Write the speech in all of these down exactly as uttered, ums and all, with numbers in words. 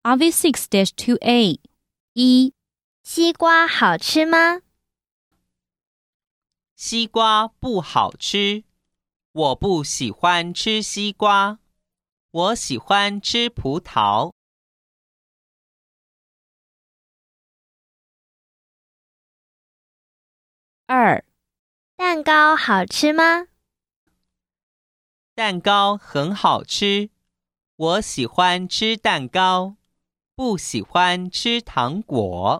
R V six dash two A 一、 西瓜好吃吗？ 西瓜不好吃，我不喜欢吃西瓜，我喜欢吃葡萄。 二、 蛋糕好吃吗？ 蛋糕很好吃，我喜欢吃蛋糕，不喜欢吃糖果。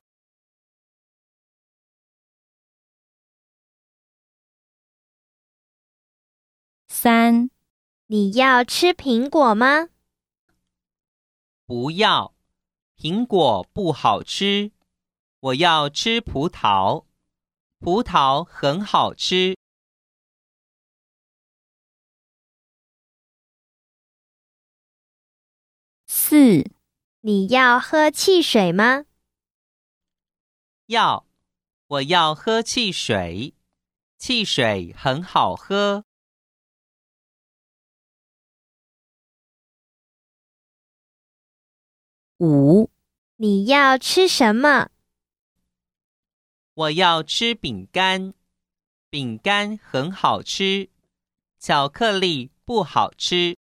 三、 你要吃苹果吗？ 不要，苹果不好吃，我要吃葡萄，葡萄很好吃。 四、 你要喝汽水吗？ 要，我要喝汽水，汽水很好喝。 五、 你要吃什么？ 我要吃饼干，饼干很好吃，巧克力不好吃。